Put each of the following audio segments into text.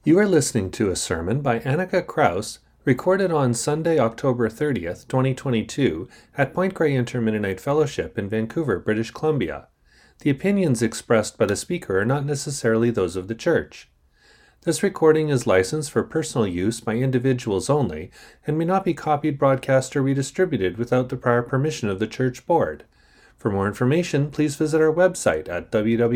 You are listening to a sermon by Annika Kraus, recorded on Sunday, October 30th, 2022, at Point Grey Inter-Mennonite Fellowship in Vancouver, British Columbia. The opinions expressed by the speaker are not necessarily those of the church. This recording is licensed for personal use by individuals only and may not be copied, broadcast, or redistributed without the prior permission of the church board. For more information, please visit our website at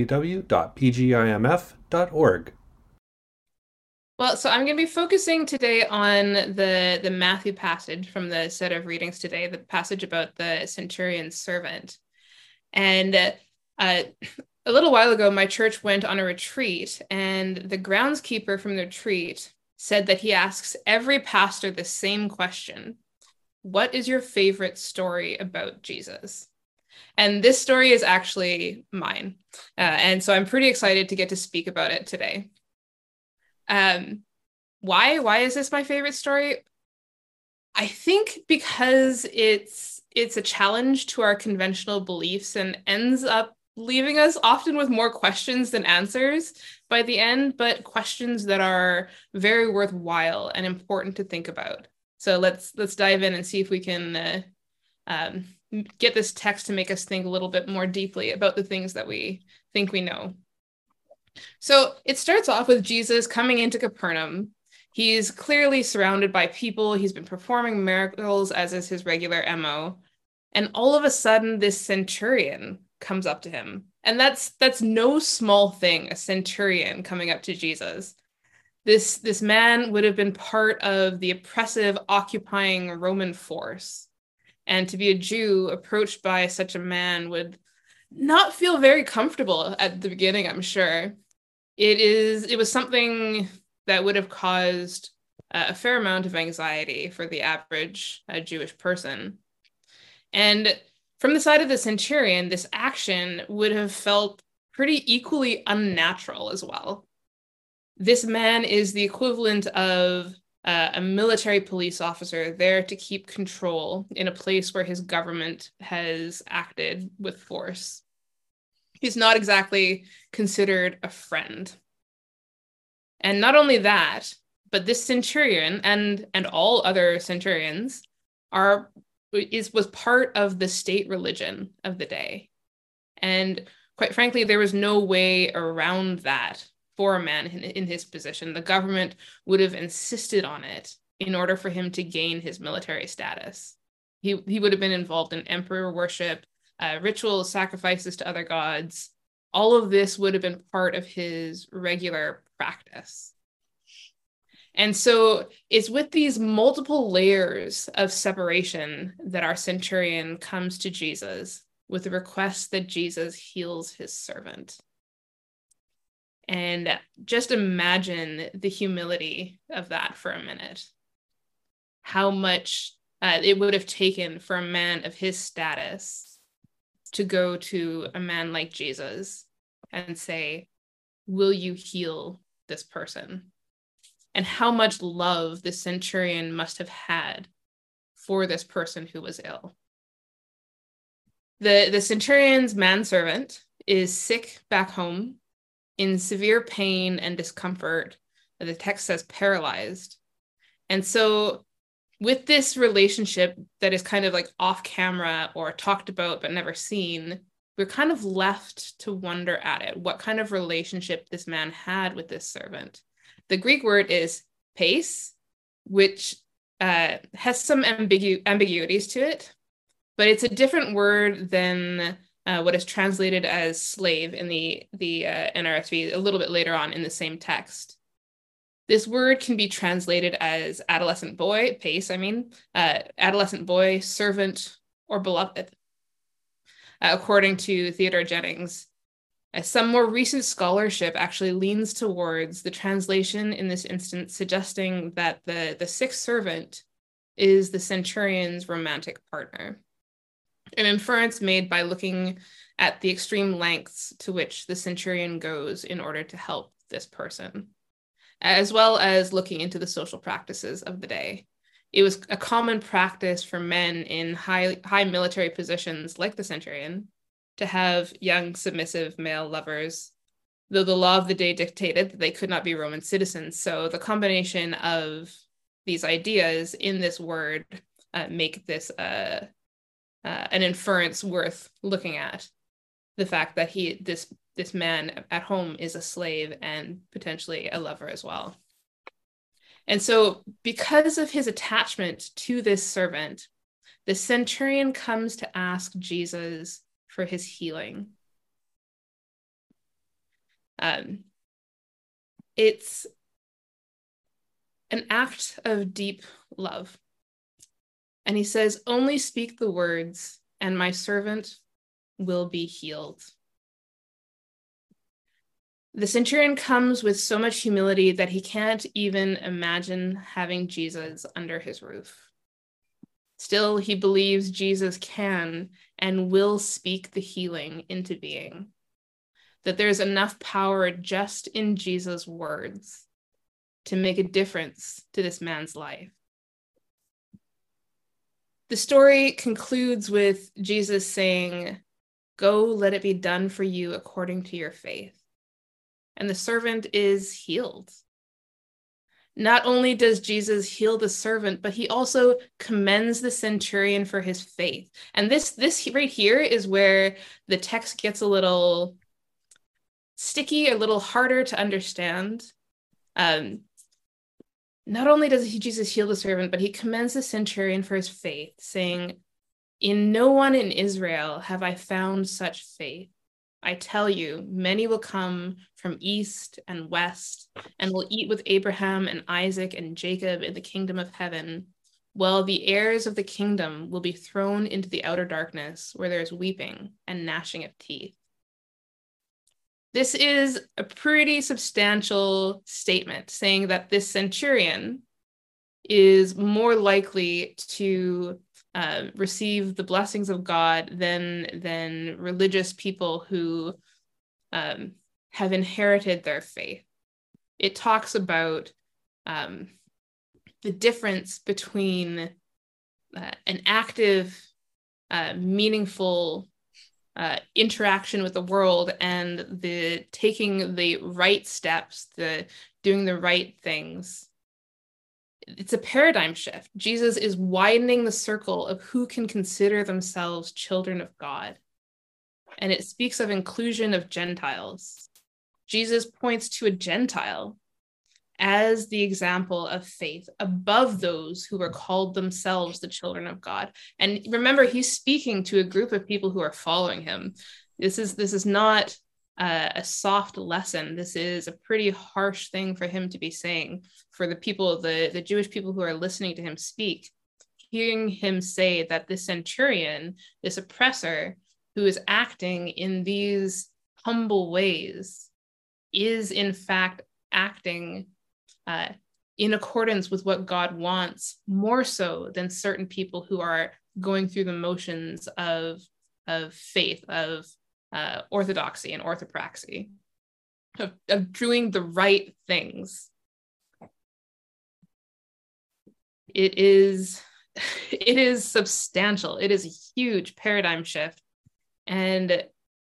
www.pgimf.org. Well, so I'm going to be focusing today on the Matthew passage from the set of readings today, the passage about the centurion's servant. And a little while ago, my church went on a retreat, and the groundskeeper from the retreat said that he asks every pastor the same question: what is your favorite story about Jesus? And this story is actually mine. And so I'm pretty excited to get to speak about it today. Why is this my favorite story? I think because it's a challenge to our conventional beliefs and ends up leaving us often with more questions than answers by the end, but questions that are very worthwhile and important to think about. So let's dive in and see if we can get this text to make us think a little bit more deeply about the things that we think we know. So it starts off with Jesus coming into Capernaum. He's clearly surrounded by people. He's been performing miracles, as is his regular MO. And all of a sudden, this centurion comes up to him. And that's no small thing, a centurion coming up to Jesus. This man would have been part of the oppressive, occupying Roman force. And to be a Jew approached by such a man would not feel very comfortable at the beginning, I'm sure. It was something that would have caused a fair amount of anxiety for the average Jewish person. And from the side of the centurion, this action would have felt pretty equally unnatural as well. This man is the equivalent of a military police officer there to keep control in a place where his government has acted with force. He's not exactly considered a friend. And not only that, but this centurion and all other centurions was part of the state religion of the day. And quite frankly, there was no way around that for a man in his position. The government would have insisted on it in order for him to gain his military status. He would have been involved in emperor worship, rituals, sacrifices to other gods. All of this would have been part of his regular practice. And so it's with these multiple layers of separation that our centurion comes to Jesus with the request that Jesus heals his servant. And just imagine the humility of that for a minute. How much it would have taken for a man of his status to go to a man like Jesus and say, will you heal this person? And how much love the centurion must have had for this person who was ill. The centurion's manservant is sick back home, in severe pain and discomfort. The text says paralyzed. And so with this relationship that is kind of like off camera or talked about but never seen, we're kind of left to wonder at it, what kind of relationship this man had with this servant. The Greek word is pais, which has some ambiguities to it, but it's a different word than what is translated as slave in the NRSV a little bit later on in the same text. This word can be translated as adolescent boy, pais, adolescent boy, servant, or beloved, according to Theodore Jennings. Some more recent scholarship actually leans towards the translation in this instance, suggesting that the sick servant is the centurion's romantic partner. An inference made by looking at the extreme lengths to which the centurion goes in order to help this person, as well as looking into the social practices of the day. It was a common practice for men in high military positions like the centurion to have young, submissive male lovers, though the law of the day dictated that they could not be Roman citizens. So the combination of these ideas in this word make this an inference worth looking at. The fact that this man at home is a slave and potentially a lover as well. And so because of his attachment to this servant, the centurion comes to ask Jesus for his healing. It's an act of deep love. And he says, "Only speak the words, and my servant will be healed." The centurion comes with so much humility that he can't even imagine having Jesus under his roof. Still, he believes Jesus can and will speak the healing into being, that there's enough power just in Jesus' words to make a difference to this man's life. The story concludes with Jesus saying, "Go, let it be done for you according to your faith." And the servant is healed. Not only does Jesus heal the servant, but he also commends the centurion for his faith. And this right here is where the text gets a little sticky, a little harder to understand. Not only does Jesus heal the servant, but he commends the centurion for his faith, saying, "In no one in Israel have I found such faith. I tell you, many will come from east and west and will eat with Abraham and Isaac and Jacob in the kingdom of heaven, while the heirs of the kingdom will be thrown into the outer darkness, where there is weeping and gnashing of teeth." This is a pretty substantial statement, saying that this centurion is more likely to receive the blessings of God than religious people who have inherited their faith. It talks about the difference between an active, meaningful interaction with the world and the taking the right steps, the doing the right things. It's a paradigm shift. Jesus is widening the circle of who can consider themselves children of God. And it speaks of inclusion of Gentiles. Jesus points to a Gentile as the example of faith above those who are called themselves the children of God. And remember, he's speaking to a group of people who are following him. This is not a soft lesson. This is a pretty harsh thing for him to be saying for the people, the Jewish people who are listening to him speak, hearing him say that this centurion, this oppressor who is acting in these humble ways, is in fact acting in accordance with what God wants, more so than certain people who are going through the motions of faith, of orthodoxy and orthopraxy, of doing the right things. It is substantial. It is a huge paradigm shift. And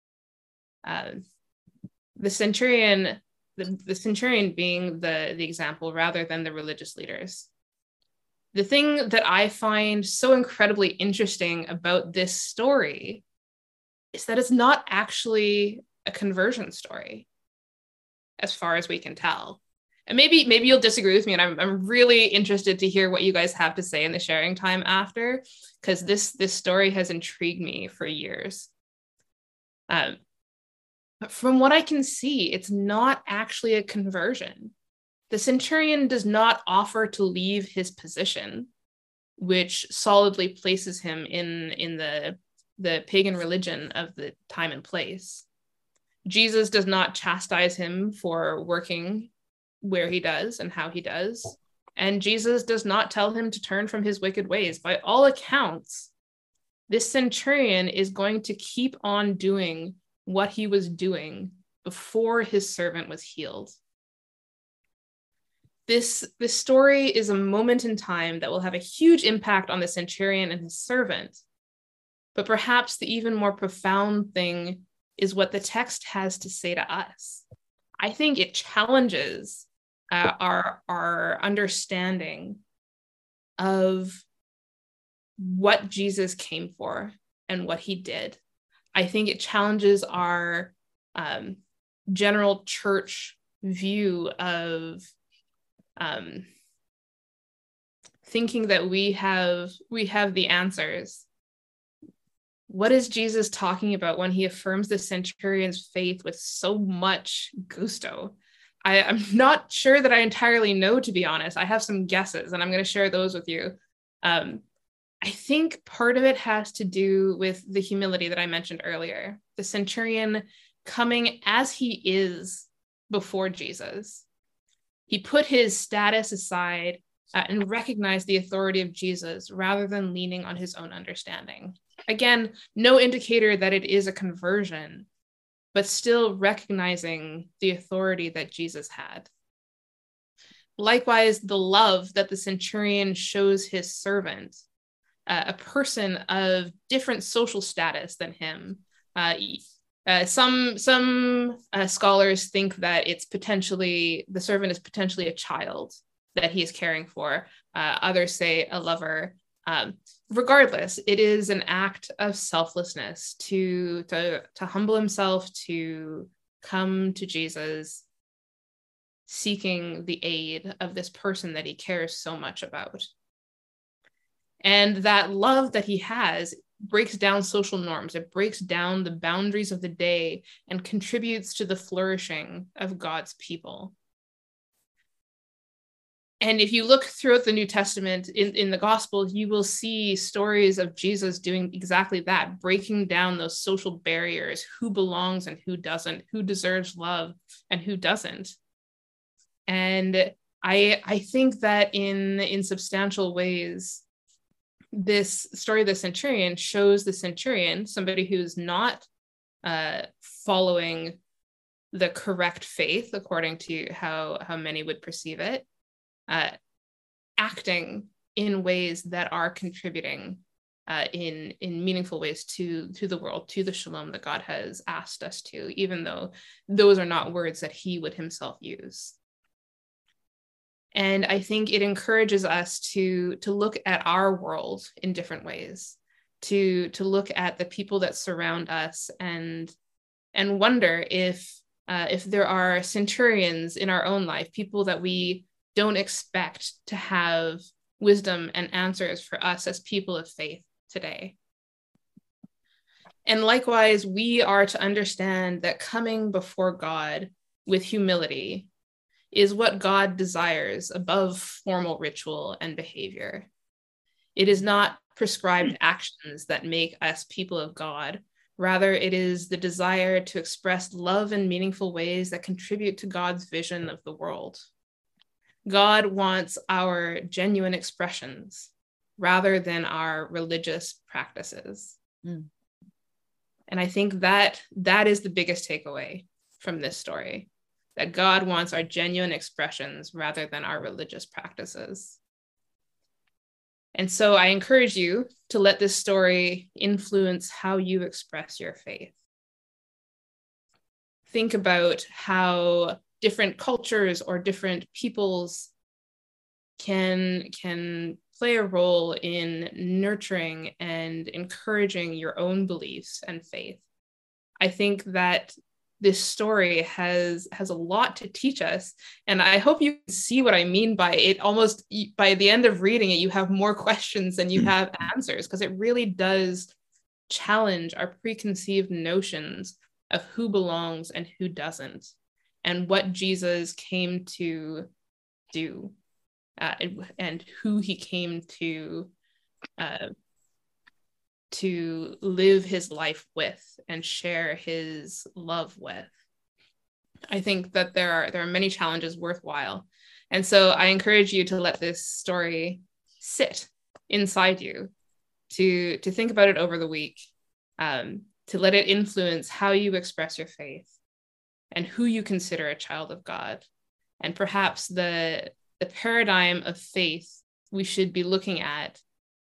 the centurion being the example rather than the religious leaders. The thing that I find so incredibly interesting about this story is that it's not actually a conversion story, as far as we can tell. And maybe you'll disagree with me, and I'm really interested to hear what you guys have to say in the sharing time after, because this story has intrigued me for years. But from what I can see, it's not actually a conversion. The centurion does not offer to leave his position, which solidly places him in the pagan religion of the time and place. Jesus does not chastise him for working where he does and how he does. And Jesus does not tell him to turn from his wicked ways. By all accounts, this centurion is going to keep on doing what he was doing before his servant was healed. This story is a moment in time that will have a huge impact on the centurion and his servant. But perhaps the even more profound thing is what the text has to say to us. I think it challenges our understanding of what Jesus came for and what he did. I think it challenges our general church view of thinking that we have the answers. What is Jesus talking about when he affirms the centurion's faith with so much gusto? I'm not sure that I entirely know, to be honest. I have some guesses, and I'm going to share those with you. I think part of it has to do with the humility that I mentioned earlier. The centurion coming as he is before Jesus. He put his status aside and recognized the authority of Jesus rather than leaning on his own understanding. Again, no indicator that it is a conversion, but still recognizing the authority that Jesus had. Likewise, the love that the centurion shows his servant, a person of different social status than him. Some scholars think that it's potentially, the servant is potentially a child that he is caring for. Others say a lover. Regardless, it is an act of selflessness to humble himself, to come to Jesus, seeking the aid of this person that he cares so much about. And that love that he has breaks down social norms. It breaks down the boundaries of the day and contributes to the flourishing of God's people. And if you look throughout the New Testament in the Gospels, you will see stories of Jesus doing exactly that, breaking down those social barriers, who belongs and who doesn't, who deserves love and who doesn't. And I think that in substantial ways, this story of the centurion shows the centurion, somebody who's not following the correct faith according to how many would perceive it, acting in ways that are contributing in meaningful ways to the world, to the shalom that God has asked us to, even though those are not words that he would himself use. And I think it encourages us to look at our world in different ways, to look at the people that surround us and wonder if there are centurions in our own life, people that we don't expect to have wisdom and answers for us as people of faith today. And likewise, we are to understand that coming before God with humility is what God desires above formal ritual and behavior. It is not prescribed actions that make us people of God. Rather, it is the desire to express love in meaningful ways that contribute to God's vision of the world. God wants our genuine expressions rather than our religious practices. And I think that is the biggest takeaway from this story, that God wants our genuine expressions rather than our religious practices. And so I encourage you to let this story influence how you express your faith. Think about how different cultures or different peoples can play a role in nurturing and encouraging your own beliefs and faith. I think that this story has a lot to teach us, and I hope you can see what I mean by it. Almost by the end of reading it, you have more questions than you have answers, because it really does challenge our preconceived notions of who belongs and who doesn't, and what Jesus came to do, and who he came to live his life with and share his love with. I think that there are many challenges worthwhile. And so I encourage you to let this story sit inside you, to think about it over the week, to let it influence how you express your faith and who you consider a child of God. And perhaps the paradigm of faith we should be looking at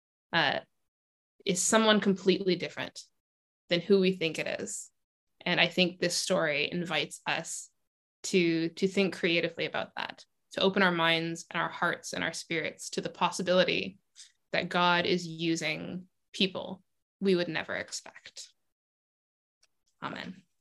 is someone completely different than who we think it is. And I think this story invites us to think creatively about that, to open our minds and our hearts and our spirits to the possibility that God is using people we would never expect. Amen.